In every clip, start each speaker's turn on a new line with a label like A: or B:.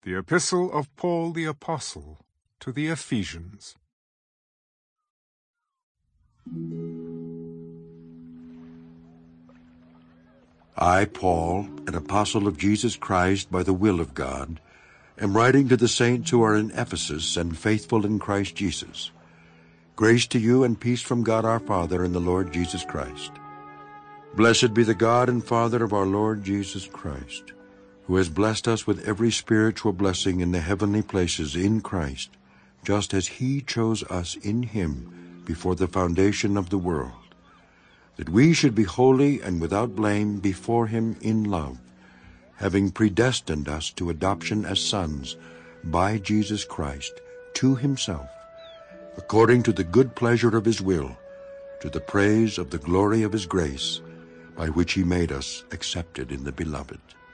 A: The Epistle of Paul the Apostle to the Ephesians.
B: I, Paul, an apostle of Jesus Christ by the will of God, am writing to the saints who are in Ephesus and faithful in Christ Jesus. Grace to you and peace from God our Father and the Lord Jesus Christ. Blessed be the God and Father of our Lord Jesus Christ, who has blessed us with every spiritual blessing in the heavenly places in Christ, just as he chose us in him before the foundation of the world, that we should be holy and without blame before him in love, having predestined us to adoption as sons by Jesus Christ to himself, according to the good pleasure of his will, to the praise of the glory of his grace, by which he made us accepted in the Beloved.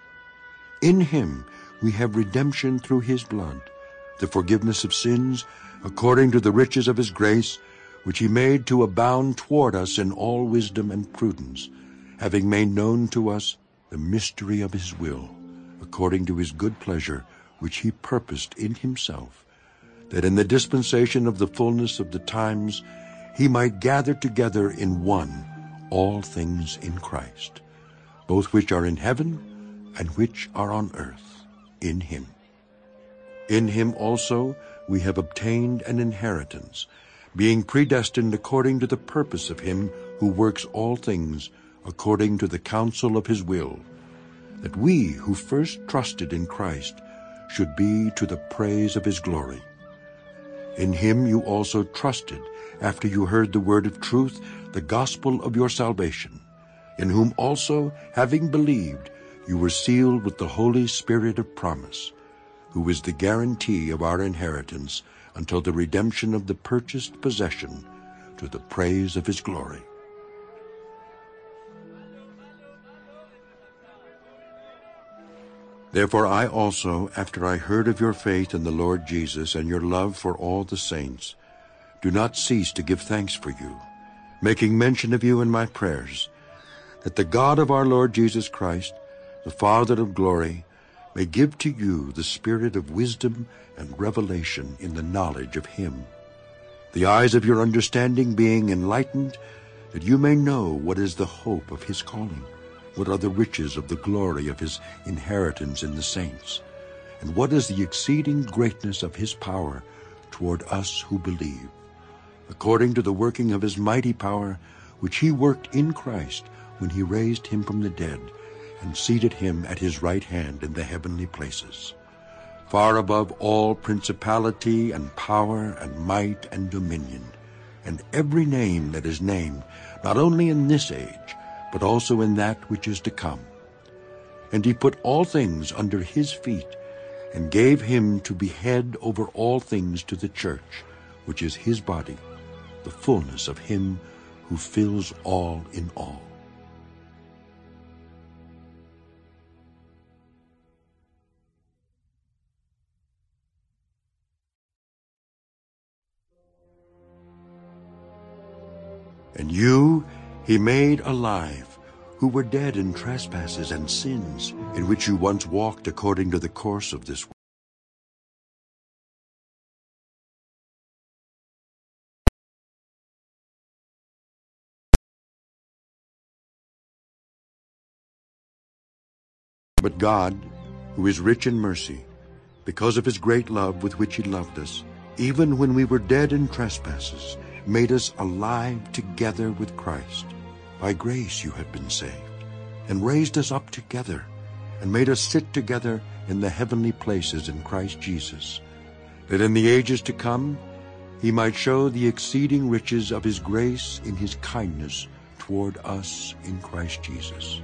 B: In him we have redemption through his blood, the forgiveness of sins, according to the riches of his grace, which he made to abound toward us in all wisdom and prudence, having made known to us the mystery of his will, according to his good pleasure, which he purposed in himself, that in the dispensation of the fullness of the times he might gather together in one all things in Christ, both which are in heaven and which are on earth, in him. In him also we have obtained an inheritance, being predestined according to the purpose of him who works all things according to the counsel of his will, that we who first trusted in Christ should be to the praise of his glory. In him you also trusted, after you heard the word of truth, the gospel of your salvation, in whom also, having believed, you were sealed with the Holy Spirit of promise, who is the guarantee of our inheritance until the redemption of the purchased possession, to the praise of his glory. Therefore I also, after I heard of your faith in the Lord Jesus and your love for all the saints, do not cease to give thanks for you, making mention of you in my prayers, that the God of our Lord Jesus Christ, the Father of glory, may give to you the spirit of wisdom and revelation in the knowledge of him, the eyes of your understanding being enlightened, that you may know what is the hope of his calling, what are the riches of the glory of his inheritance in the saints, and what is the exceeding greatness of his power toward us who believe, according to the working of his mighty power, which he worked in Christ when he raised him from the dead, and seated him at his right hand in the heavenly places, far above all principality and power and might and dominion, and every name that is named, not only in this age, but also in that which is to come. And he put all things under his feet, and gave him to be head over all things to the church, which is his body, the fullness of him who fills all in all. And you he made alive, who were dead in trespasses and sins, in which you once walked according to the course of this world. But God, who is rich in mercy, because of his great love with which he loved us, even when we were dead in trespasses, made us alive together with Christ. By grace you have been saved, and raised us up together, and made us sit together in the heavenly places in Christ Jesus, that in the ages to come he might show the exceeding riches of his grace in his kindness toward us in Christ Jesus.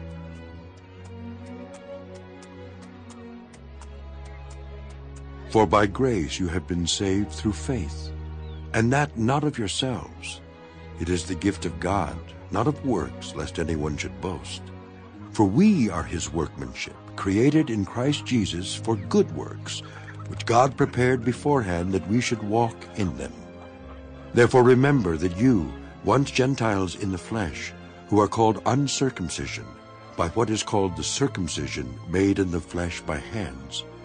B: For by grace you have been saved through faith, and that not of yourselves. It is the gift of God, not of works, lest anyone should boast. For we are his workmanship, created in Christ Jesus for good works, which God prepared beforehand that we should walk in them. Therefore remember that you, once Gentiles in the flesh, who are called uncircumcision, by what is called the circumcision made in the flesh by hands,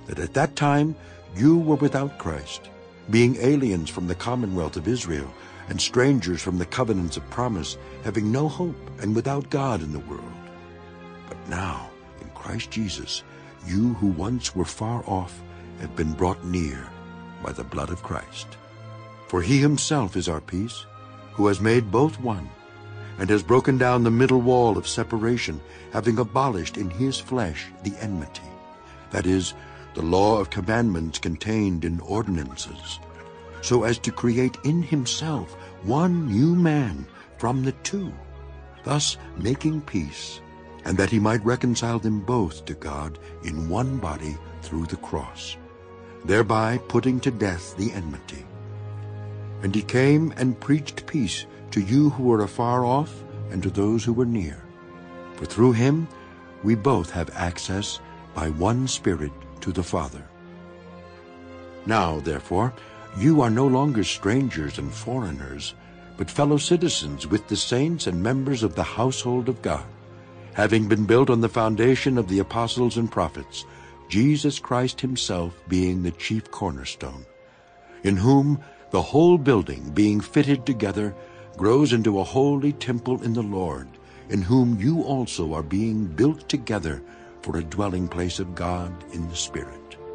B: that at that time you were without Christ, being aliens from the commonwealth of Israel, and strangers from the covenants of promise, having no hope and without God in the world. But now, in Christ Jesus, you who once were far off have been brought near by the blood of Christ. For he himself is our peace, who has made both one, and has broken down the middle wall of separation, having abolished in his flesh the enmity, that is, the law of commandments contained in ordinances, so as to create in himself one new man from the two, thus making peace, and that he might reconcile them both to God in one body through the cross, thereby putting to death the enmity. And he came and preached peace to you who were afar off and to those who were near. For through him we both have access by one Spirit to the Father. Now, therefore, you are no longer strangers and foreigners, but fellow citizens with the saints and members of the household of God, having been built on the foundation of the apostles and prophets, Jesus Christ himself being the chief cornerstone, in whom the whole building, being fitted together, grows into a holy temple in the Lord, in whom you also are being built together for a dwelling place of God in the Spirit.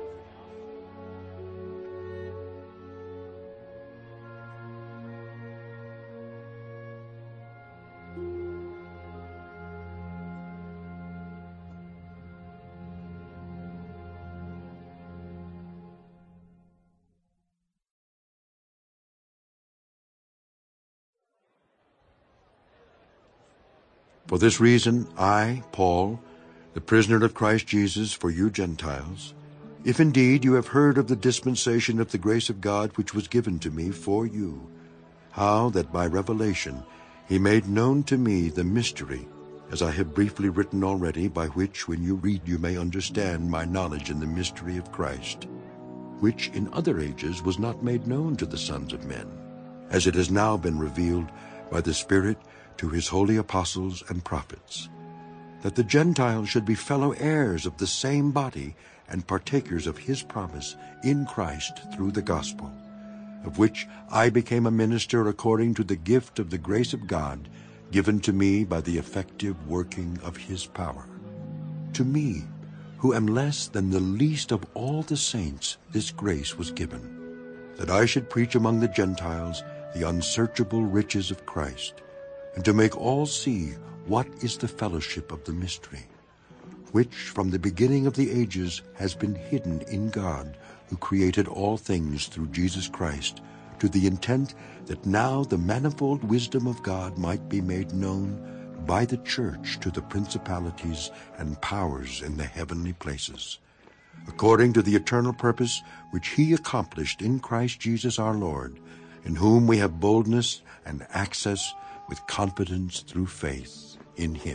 B: For this reason, I, Paul, the prisoner of Christ Jesus for you Gentiles, if indeed you have heard of the dispensation of the grace of God which was given to me for you, how that by revelation he made known to me the mystery, as I have briefly written already, by which when you read you may understand my knowledge in the mystery of Christ, which in other ages was not made known to the sons of men, as it has now been revealed by the Spirit to his holy apostles and prophets, that the Gentiles should be fellow heirs of the same body and partakers of his promise in Christ through the gospel, of which I became a minister according to the gift of the grace of God given to me by the effective working of his power. To me, who am less than the least of all the saints, this grace was given, that I should preach among the Gentiles the unsearchable riches of Christ, and to make all see what is the fellowship of the mystery, which from the beginning of the ages has been hidden in God, who created all things through Jesus Christ, to the intent that now the manifold wisdom of God might be made known by the church to the principalities and powers in the heavenly places, according to the eternal purpose which he accomplished in Christ Jesus our Lord, in whom we have boldness and access with confidence through faith in him.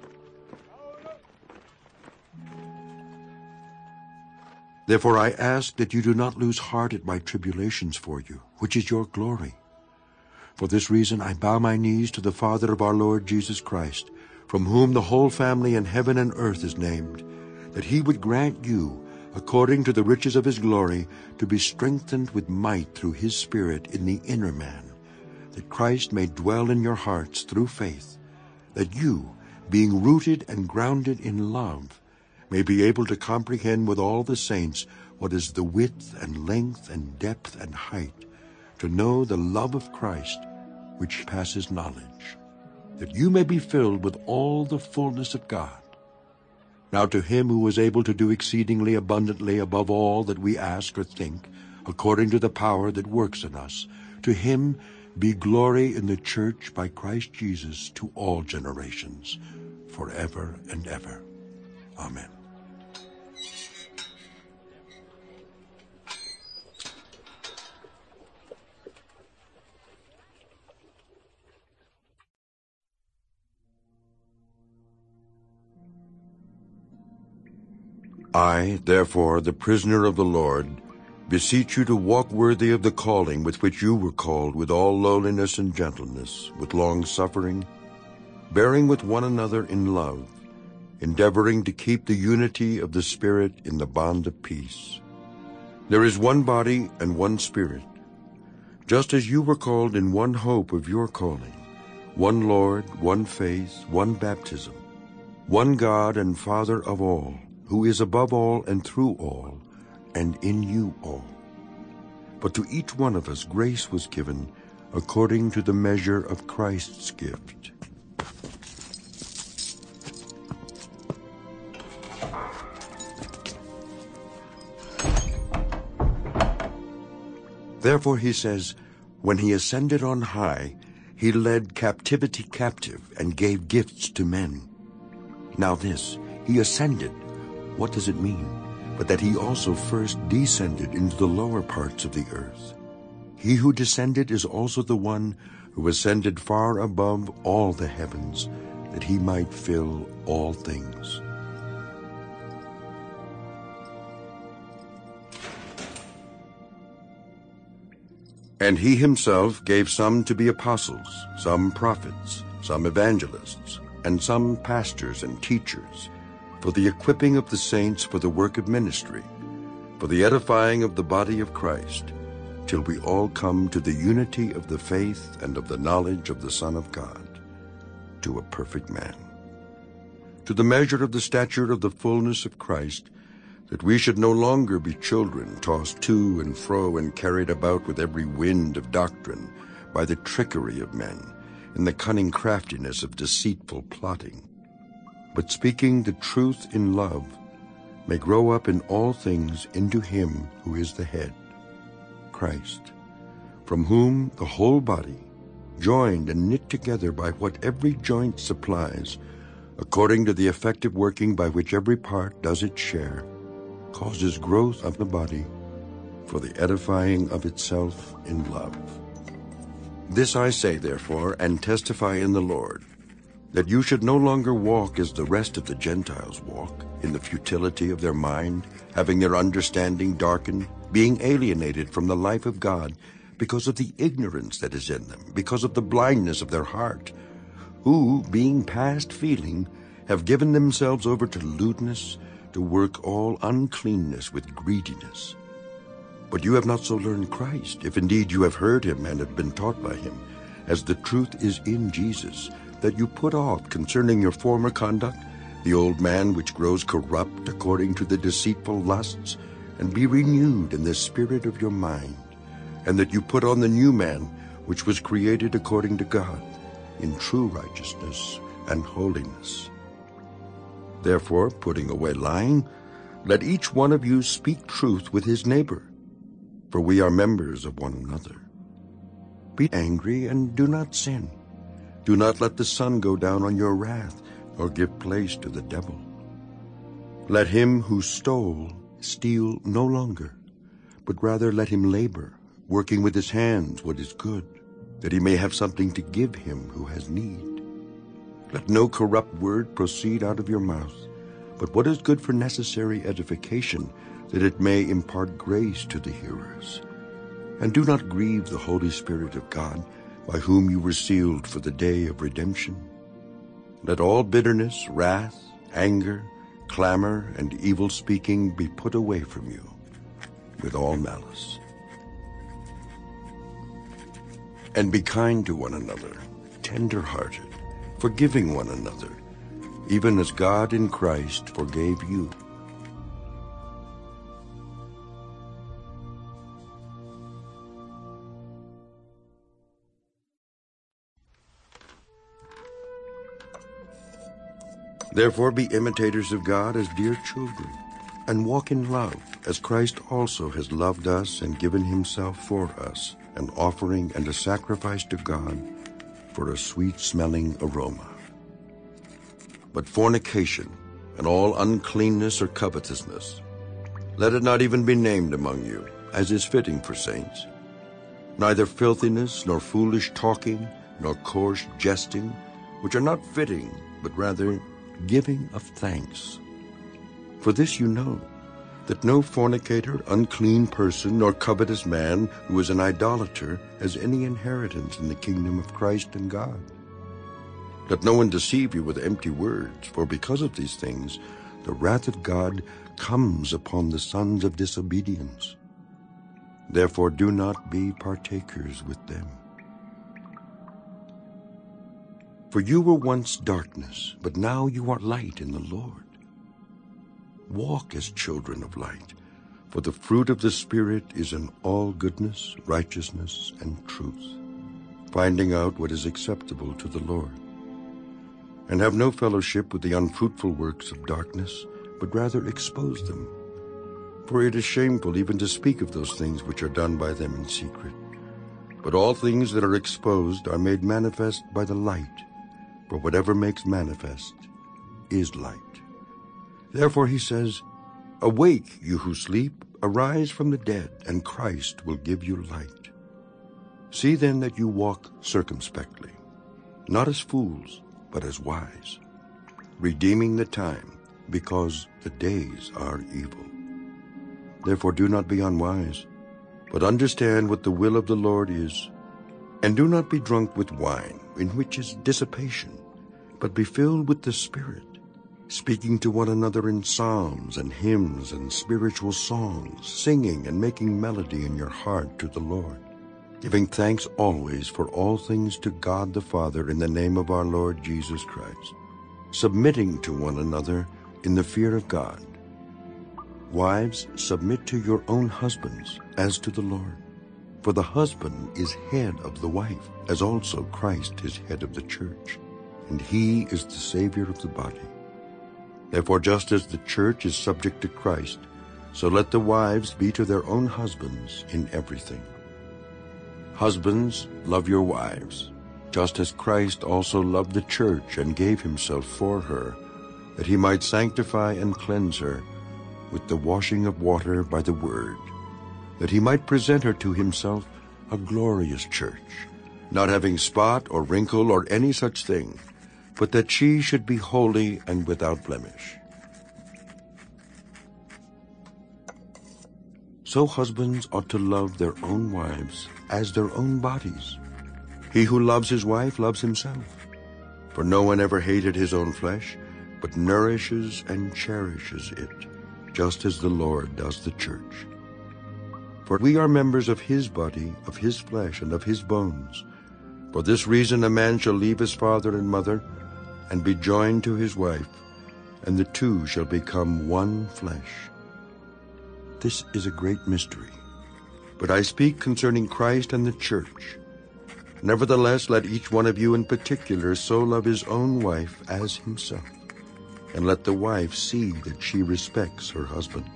B: Therefore I ask that you do not lose heart at my tribulations for you, which is your glory. For this reason I bow my knees to the Father of our Lord Jesus Christ, from whom the whole family in heaven and earth is named, that he would grant you, according to the riches of his glory, to be strengthened with might through his Spirit in the inner man, that Christ may dwell in your hearts through faith, that you, being rooted and grounded in love, may be able to comprehend with all the saints what is the width and length and depth and height, to know the love of Christ, which passes knowledge, that you may be filled with all the fullness of God. Now to him who is able to do exceedingly abundantly above all that we ask or think, according to the power that works in us, to him be glory in the church by Christ Jesus to all generations, forever and ever. Amen. I, therefore, the prisoner of the Lord, beseech you to walk worthy of the calling with which you were called, with all lowliness and gentleness, with long-suffering, bearing with one another in love, endeavoring to keep the unity of the Spirit in the bond of peace. There is one body and one Spirit, just as you were called in one hope of your calling, one Lord, one faith, one baptism, one God and Father of all, who is above all and through all, and in you all. But to each one of us grace was given according to the measure of Christ's gift. Therefore he says, when he ascended on high, he led captivity captive and gave gifts to men. Now this, he ascended, what does it mean? But that he also first descended into the lower parts of the earth. He who descended is also the one who ascended far above all the heavens, that he might fill all things. And he himself gave some to be apostles, some prophets, some evangelists, and some pastors and teachers, for the equipping of the saints for the work of ministry, for the edifying of the body of Christ, till we all come to the unity of the faith and of the knowledge of the Son of God, to a perfect man, to the measure of the stature of the fullness of Christ, that we should no longer be children tossed to and fro and carried about with every wind of doctrine by the trickery of men and the cunning craftiness of deceitful plotting, but speaking the truth in love, may grow up in all things into him who is the head, Christ, from whom the whole body, joined and knit together by what every joint supplies, according to the effective working by which every part does its share, causes growth of the body for the edifying of itself in love. This I say, therefore, and testify in the Lord, that you should no longer walk as the rest of the Gentiles walk, in the futility of their mind, having their understanding darkened, being alienated from the life of God because of the ignorance that is in them, because of the blindness of their heart, who, being past feeling, have given themselves over to lewdness, to work all uncleanness with greediness. But you have not so learned Christ, if indeed you have heard him and have been taught by him, as the truth is in Jesus, that you put off concerning your former conduct the old man which grows corrupt according to the deceitful lusts, and be renewed in the spirit of your mind, and that you put on the new man which was created according to God, in true righteousness and holiness. Therefore, putting away lying, let each one of you speak truth with his neighbor, for we are members of one another. Be angry and do not sin. Do not let the sun go down on your wrath, or give place to the devil. Let him who stole steal no longer, but rather let him labor, working with his hands what is good, that he may have something to give him who has need. Let no corrupt word proceed out of your mouth, but what is good for necessary edification, that it may impart grace to the hearers. And do not grieve the Holy Spirit of God, by whom you were sealed for the day of redemption. Let all bitterness, wrath, anger, clamor, and evil speaking be put away from you, with all malice. And be kind to one another, tender-hearted, forgiving one another, even as God in Christ forgave you. Therefore be imitators of God as dear children, and walk in love, as Christ also has loved us and given himself for us, an offering and a sacrifice to God for a sweet-smelling aroma. But fornication and all uncleanness or covetousness, let it not even be named among you, as is fitting for saints. Neither filthiness, nor foolish talking, nor coarse jesting, which are not fitting, but rather giving of thanks. For this you know, that no fornicator, unclean person, nor covetous man who is an idolater has any inheritance in the kingdom of Christ and God. Let no one deceive you with empty words, for because of these things the wrath of God comes upon the sons of disobedience. Therefore do not be partakers with them. For you were once darkness, but now you are light in the Lord. Walk as children of light, for the fruit of the Spirit is in all goodness, righteousness, and truth, finding out what is acceptable to the Lord. And have no fellowship with the unfruitful works of darkness, but rather expose them. For it is shameful even to speak of those things which are done by them in secret. But all things that are exposed are made manifest by the light, for whatever makes manifest is light. Therefore he says, Awake, you who sleep, arise from the dead, and Christ will give you light. See then that you walk circumspectly, not as fools, but as wise, redeeming the time, because the days are evil. Therefore do not be unwise, but understand what the will of the Lord is. And do not be drunk with wine, in which is dissipation, but be filled with the Spirit, speaking to one another in psalms and hymns and spiritual songs, singing and making melody in your heart to the Lord, giving thanks always for all things to God the Father in the name of our Lord Jesus Christ, submitting to one another in the fear of God. Wives, submit to your own husbands as to the Lord. For the husband is head of the wife, as also Christ is head of the church, and he is the Savior of the body. Therefore, just as the church is subject to Christ, so let the wives be to their own husbands in everything. Husbands, love your wives, just as Christ also loved the church and gave himself for her, that he might sanctify and cleanse her with the washing of water by the word, that he might present her to himself a glorious church, not having spot or wrinkle or any such thing, but that she should be holy and without blemish. So husbands ought to love their own wives as their own bodies. He who loves his wife loves himself. For no one ever hated his own flesh, but nourishes and cherishes it, just as the Lord does the church. For we are members of his body, of his flesh, and of his bones. For this reason a man shall leave his father and mother, and be joined to his wife, and the two shall become one flesh. This is a great mystery, but I speak concerning Christ and the church. Nevertheless, let each one of you in particular so love his own wife as himself, and let the wife see that she respects her husband.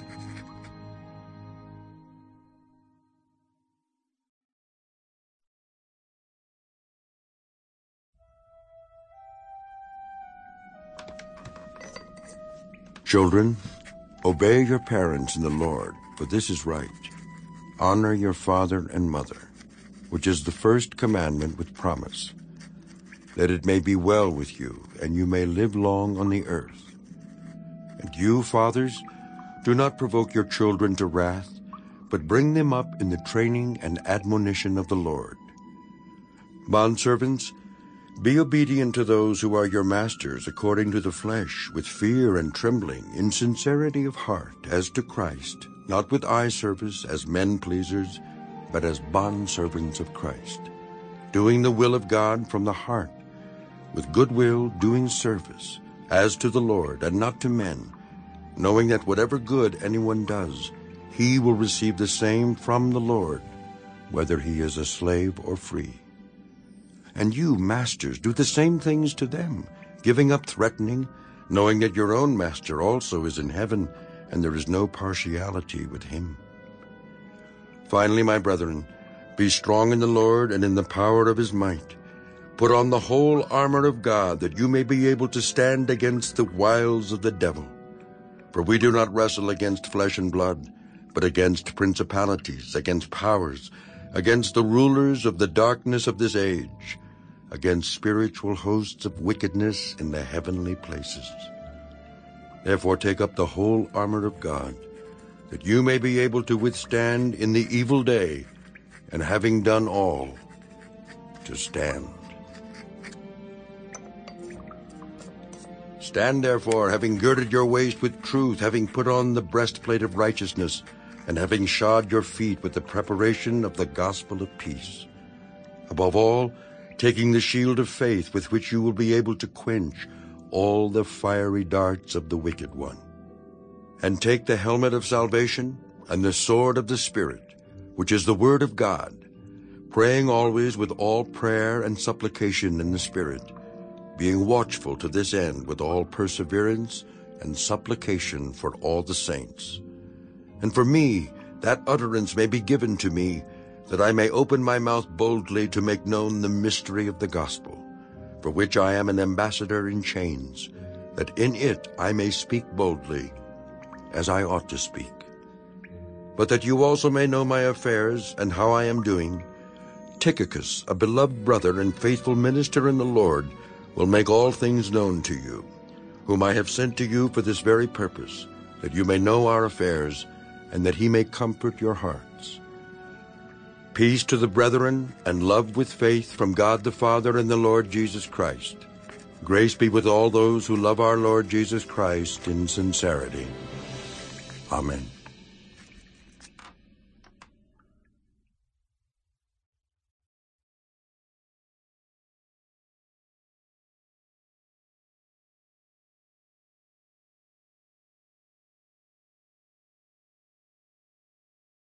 B: Children, obey your parents in the Lord, for this is right. Honor your father and mother, which is the first commandment with promise, that it may be well with you, and you may live long on the earth. And you, fathers, do not provoke your children to wrath, but bring them up in the training and admonition of the Lord. Bondservants, be obedient to those who are your masters according to the flesh, with fear and trembling, in sincerity of heart, as to Christ, not with eye service as men-pleasers, but as bondservants of Christ, doing the will of God from the heart, with good will doing service, as to the Lord and not to men, knowing that whatever good anyone does, he will receive the same from the Lord, whether he is a slave or free. And you, masters, do the same things to them, giving up threatening, knowing that your own master also is in heaven, and there is no partiality with him. Finally, my brethren, be strong in the Lord and in the power of his might. Put on the whole armor of God, that you may be able to stand against the wiles of the devil. For we do not wrestle against flesh and blood, but against principalities, against powers, against the rulers of the darkness of this age, against spiritual hosts of wickedness in the heavenly places. Therefore take up the whole armor of God, that you may be able to withstand in the evil day, and having done all, to stand. Stand therefore, having girded your waist with truth, having put on the breastplate of righteousness, and having shod your feet with the preparation of the gospel of peace. Above all, taking the shield of faith, with which you will be able to quench all the fiery darts of the wicked one. And take the helmet of salvation and the sword of the Spirit, which is the word of God, praying always with all prayer and supplication in the Spirit, being watchful to this end with all perseverance and supplication for all the saints. And for me, that utterance may be given to me, that I may open my mouth boldly to make known the mystery of the gospel, for which I am an ambassador in chains, that in it I may speak boldly, as I ought to speak. But that you also may know my affairs and how I am doing, Tychicus, a beloved brother and faithful minister in the Lord, will make all things known to you, whom I have sent to you for this very purpose, that you may know our affairs, and that he may comfort your hearts. Peace to the brethren, and love with faith from God the Father and the Lord Jesus Christ. Grace be with all those who love our Lord Jesus Christ in sincerity. Amen.